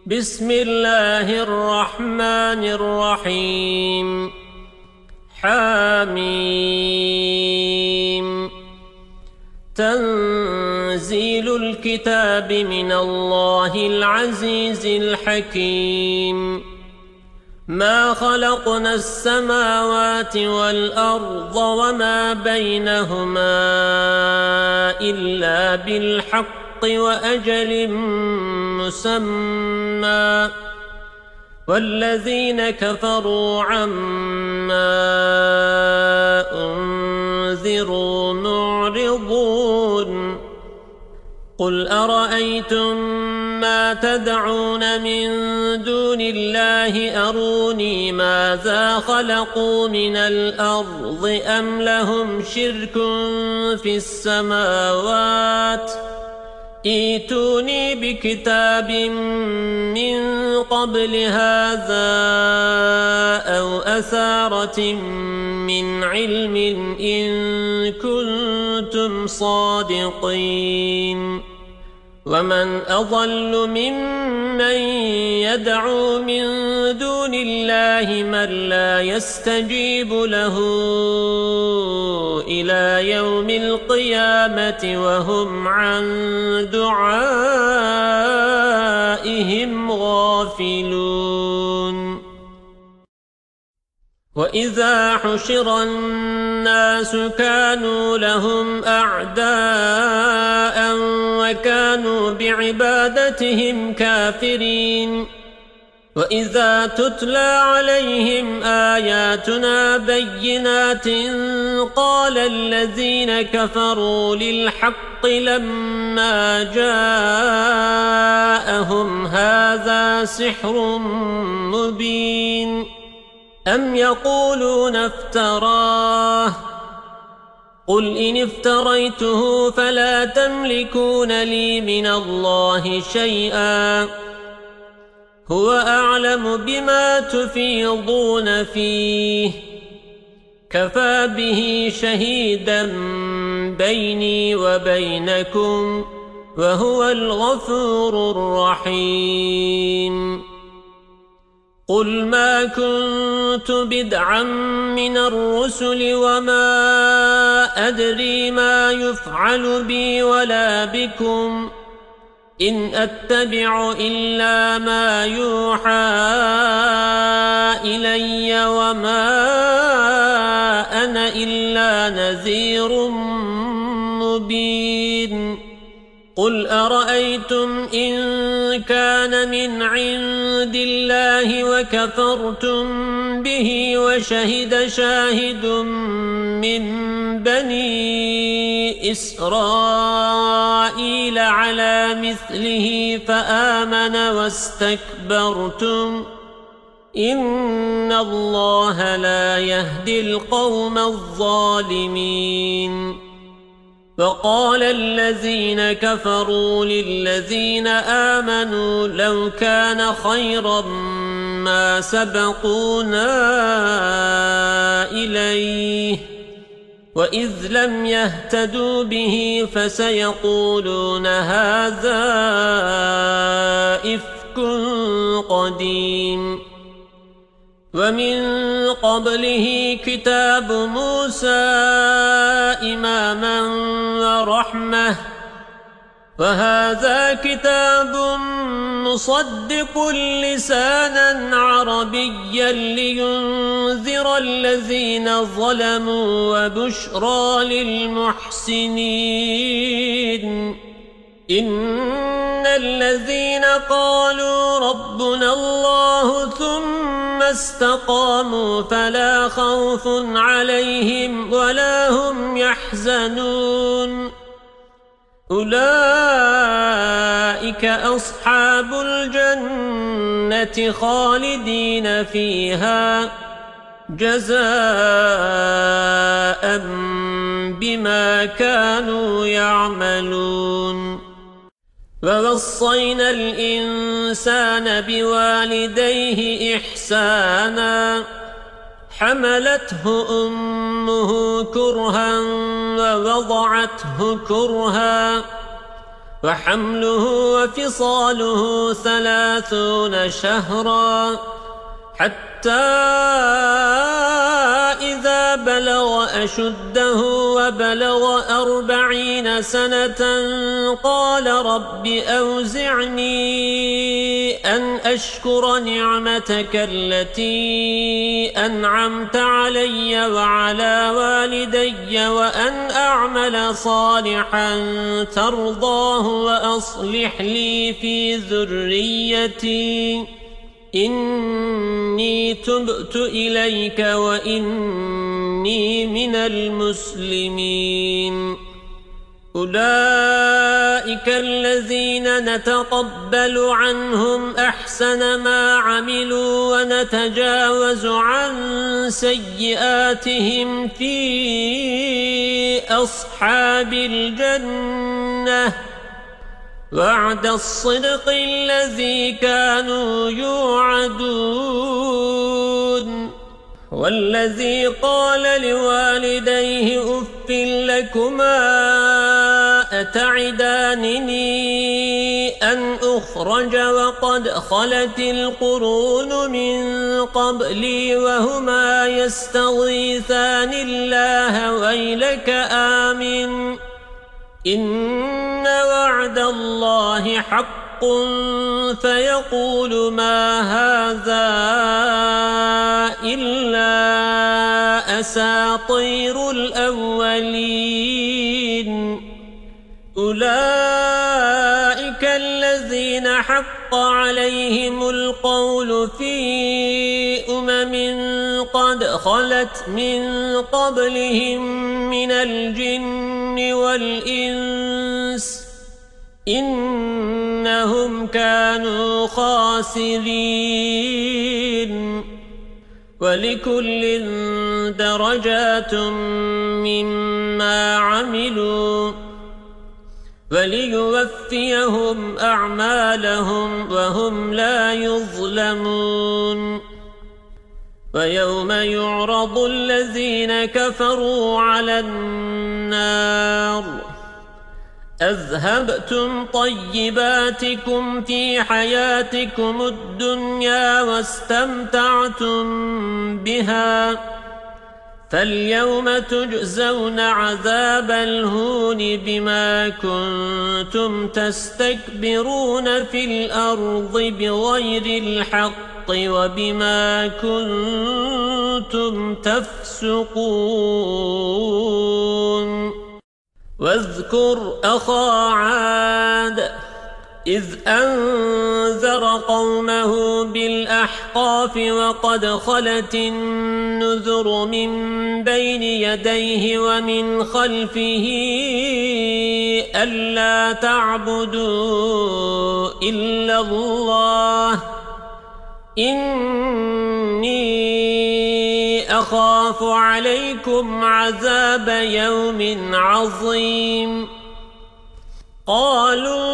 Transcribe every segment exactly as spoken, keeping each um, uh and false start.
بسم الله الرحمن الرحيم حميم تنزيل الكتاب من الله العزيز الحكيم ما خلقنا السماوات والأرض وما بينهما إلا بالحق وأجل مسمى والذين كفروا عما أنذروا معرضون قل أرأيتم ما تدعون من دون الله أروني ماذا خلقوا من الأرض أم لهم شرك في السماوات ائتوني بكتاب من قبل هذا أو أثارة من علم إن كنتم صادقين ومن أضل ممن يدعو من دون الله من لا يستجيب له إلى يوم القيامة وهم عن دعائهم غافلون وإذا حشر الناس كانوا لهم أعداء وكانوا بعبادتهم كافرين وإذا تتلى عليهم آياتنا بينات قال الذين كفروا للحق لما جاءهم هذا سحر مبين أم يقولون افتراه قل إن افتريته فلا تملكون لي من الله شيئا هو أعلم بما تفيضون فيه كفى به شهيدا بيني وبينكم وهو الغفور الرحيم قل ما كنت بدعا من الرسل وما أدري ما يفعل بي ولا بكم إن أتبع إلا ما يوحى إلي وما أنا إلا نذير مبين قل أرأيتم إن كان من عند الله وكفرتم به وشهد شاهد من بني إسرائيل على مثله فآمن واستكبرتم إن الله لا يهدي القوم الظالمين وقال الذين كفروا للذين آمنوا لو كان خيرا ما سبقونا إليه وإذ لم يهتدوا به فسيقولون هذا إفك قديم ومن قبله كتاب موسى إماما ورحمة وهذا كتاب مصدق لسانا عربيا لينذر الذين ظلموا وبشرى للمحسنين إن الذين قالوا ربنا الله ثم استقاموا فلا خوف عليهم ولا هم يحزنون أولئك أصحاب الجنة خالدين فيها جزاء بما كانوا يعملون ووصينا الإنسان بوالديه إحسانا حملته أمه كرها ووضعته كرها وحمله وفصاله ثلاثون شهرا حتى إذا بلغ أشده وبلغ أربعين سنة قال رب أوزعني أن أشكر نعمتك التي أنعمت علي وعلى والدي وأن أعمل صالحا ترضاه وأصلح لي في ذريتي إني تبت إليك وإني من المسلمين. أولئك الذين نتقبل عنهم أحسن ما عملوا ونتجاوز عن سيئاتهم في أصحاب الجنة وعد الصدق الذي كانوا يوعدون. والذي قال لوالديه أف لكما أتعدانني أن أخرج وقد خلت القرون من قبلي وهما يستغيثان الله ويلك آمن إن وعد الله حق فيقول ما هذا إلا أساطير الأولين. أولئك الذين حق عليهم القول في أمم قد خلت من قبلهم من الجن والإنس إنهم كانوا خاسرين. ولكل درجات مما عملوا وليوفيهم أعمالهم وهم لا يظلمون. ويوم يعرض الذين كفروا على النار أذهبتم طيباتكم في حياتكم الدنيا واستمتعتم بها فاليوم تجزون عذاب الهون بما كنتم تستكبرون في الأرض بغير الحق وبما كنتم تفسقون. واذكر أخا عاد إذ أنذر قومه بالأحقاف وقد خلت النذر من بين يديه ومن خلفه ألا تعبدوا إلا الله إني أخاف عليكم عذاب يوم عظيم. قالوا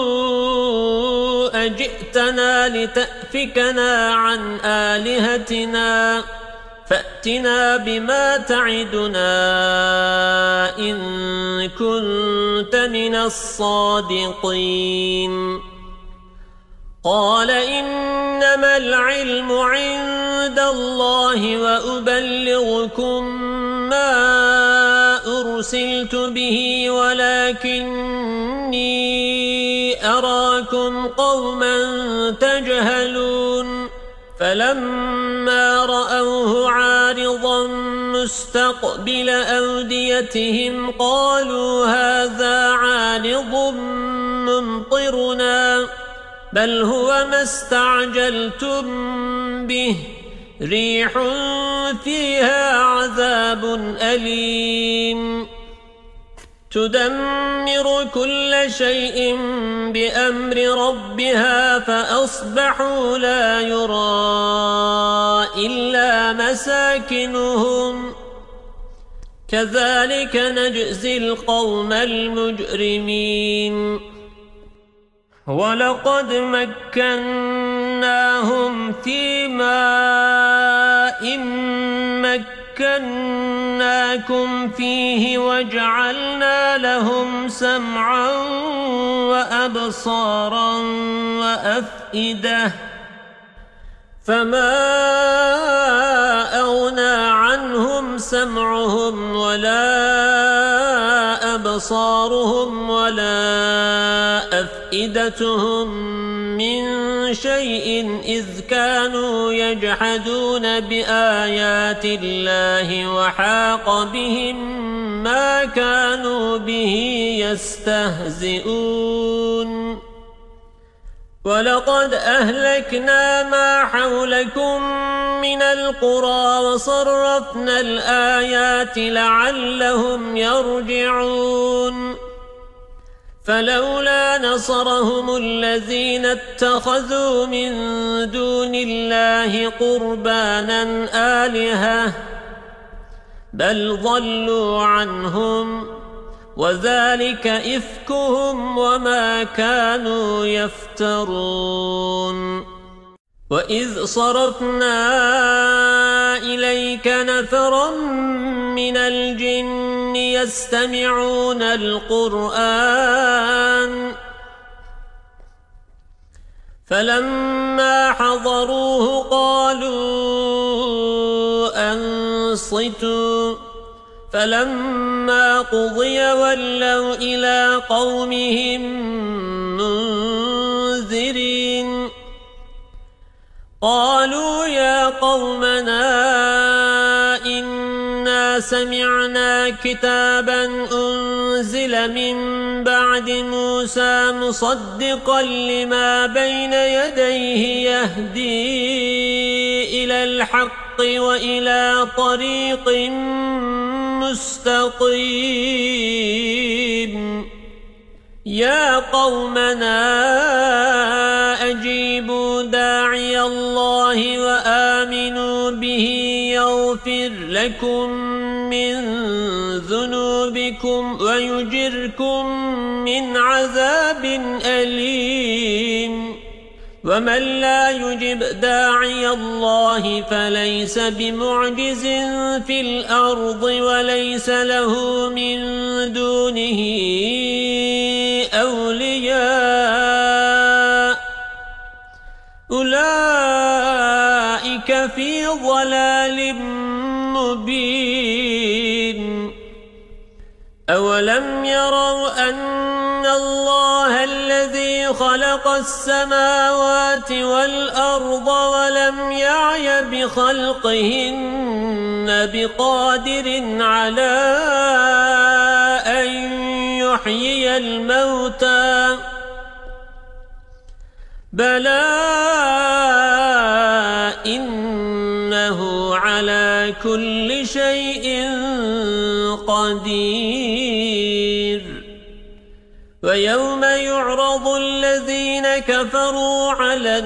أجئتنا لتأفكنا عن آلهتنا فأتنا بما تعدنا إن كنت من الصادقين. قال إنما العلم عند الله وأبلغكم ما أرسلت به ولكني أراكم قوما تجهلون. فلما رأوه عارضا مستقبل أوديتهم قالوا هذا عارض ممطرنا بل هو ما استعجلتم به ريح فيها عذاب أليم تدمر كل شيء بأمر ربها فأصبحوا لا يرى إلا مساكنهم كذلك نجزي القوم المجرمين. ولقد مكناهم في ماء مكناكم لنفتننكم فيه وجعلنا لهم سمعا وأبصارا وأفئدة فما أغنى عنهم سمعهم ولا أبصارهم ولا أفئدتهم من شيء إذ كانوا يجحدون بآيات الله وحاق بهم ما كانوا به يستهزئون ولقد أهلكنا ما حولكم من القرى وصرفنا الآيات لعلهم يرجعون فلولا نصرهم الذين اتخذوا من دون الله قربانا آلهة بل ضلوا عنهم وذلك إفكهم وما كانوا يفترون وإذ صرفنا إليك نفرا من الجن يستمعون القرآن فلما حضروه قالوا أنصتوا فلما قضي ولوا إلى قومهم منذرين قالوا يا قومنا إنا سمعنا كتابا أنزل من بعد موسى مصدقا لما بين يديه يهدي إلى الحق وإلى طريق مستقيم يا قومنا أجيبوا داعي الله وآمنوا به يغفر لكم من ذنوبكم ويجركم من عذاب أليم ومن لا يجب داعي الله فليس بمعجز في الأرض وليس له من دونه أولياء أولئك في ضلال مبين أولم يروا أن الله الذي خلق السماوات والأرض ولم يعي بخلقهن بقادر على أن يحيي الموتى بلى إنه على كل شيء قدير ويوم يعرض الذين كفروا على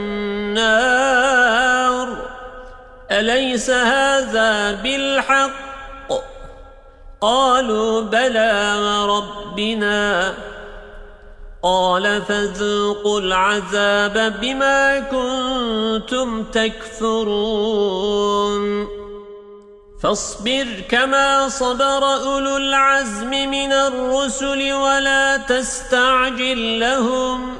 النار أليس هذا بالحق قالوا بلى وربنا قال فذوقوا العذاب بما كنتم تكفرون فاصبر كما صبر أولو العزم من الرسل ولا تستعجل لهم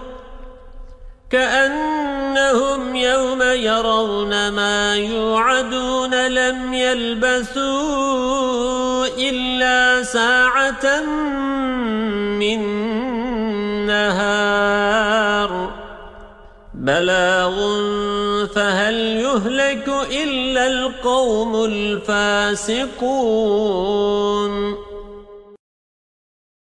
كأنهم يوم يرون ما يوعدون لم يلبثوا إلا ساعة من نهار بلاغ فهل يهلك إلا القوم الفاسقون